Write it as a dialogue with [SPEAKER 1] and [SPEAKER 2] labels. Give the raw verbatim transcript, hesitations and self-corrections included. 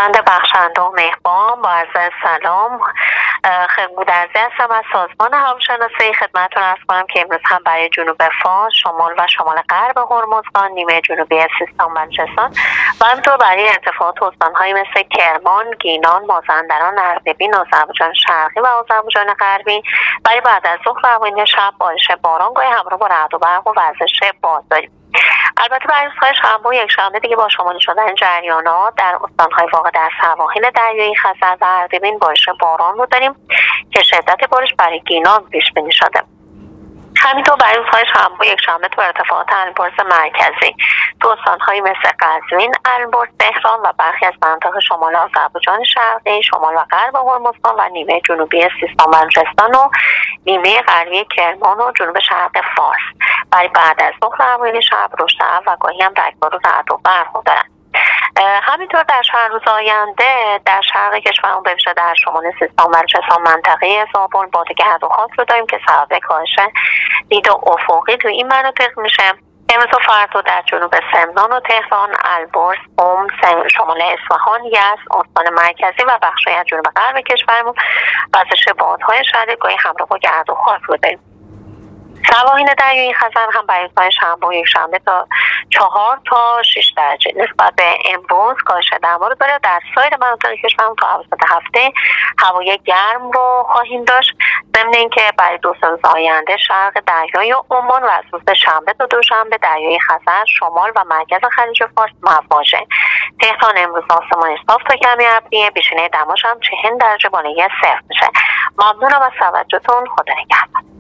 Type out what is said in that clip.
[SPEAKER 1] بنده بخشنده و مهربان با عرض سلام خدمت هستم از سازمان هواشناسی خدمتتون عرض کنم که امروز هم برای جنوب فارس، شمال و شمال غرب هرمزگان، نیمه جنوبی سیستان و بلوچستان و همینطور برای ارتفاعات استان‌هایی مثل کرمان، گیلان، مازندران، اردبیل، آذربایجان شرقی و آذربایجان غربی برای بعد از ظهر و اوایل شب بارش باران گاهی همراه با رعد و برق و وزش باد داریم. البته برای روزهای شنبه و یکشنبه دیگه با شمال شدن جریانات در استان‌های واقع در سواحل دریایی خزر و اردبیل بارش باران رو داریم که شدت بارش برای گیلان پیش بینی شده. همینطور برای روزهای شنبه و یکشنبه تو ارتفاعات البرز مرکزی تو استان‌هایی مثل قزوین، البرز، تهران و برخی از مناطق شمال آذربایجان شرقی، شمال و غرب هرمزگان و نیمه جنوبی سیستان و بلوچستان و نیمه غربی کرمان و جنوب شرق فارس برای بعد از ظهر و اوایل شب رشد و گاهی هم رگبار و رعد و برق دارن. همینطور در چند روز آینده در شرق کشورمون به ویژه در شمال سیستان و بلوچستان منطقه زابل باد گرد و خاک رو داریم که سبب کاهش دید افقی تو این مناطق میشه. امروز و فردا در جنوب سمنان و تهران، البرز، قم، شمال اصفهان، یزد، استان مرکزی و بخش‌های از جنوب غرب کشورمون وزش بادهای شدید گاهی همراه با گرد و خاک رو داریم. سواحل دریایی خزر هم برای روزهای شنبه و یکشنبه تا چهار تا شش درجه نسبت به امروز کاهش دما رو داره. در سایر مناطق کشورمون تا اواسط هفته هوای گرم رو خواهیم داشت. ضمن اینکه برای دو سه روز آینده شرق دریای عمان و از روز شنبه تا دوشنبه دریای خزر، شمال و مرکز خلیج فارس مواجه. تهران امروز آسمان صاف تا کمی ابریه، بیشینه دماش هم چهل درجه بالای صفر میشه. ممنونم از توجهتون. خدا نگهدار.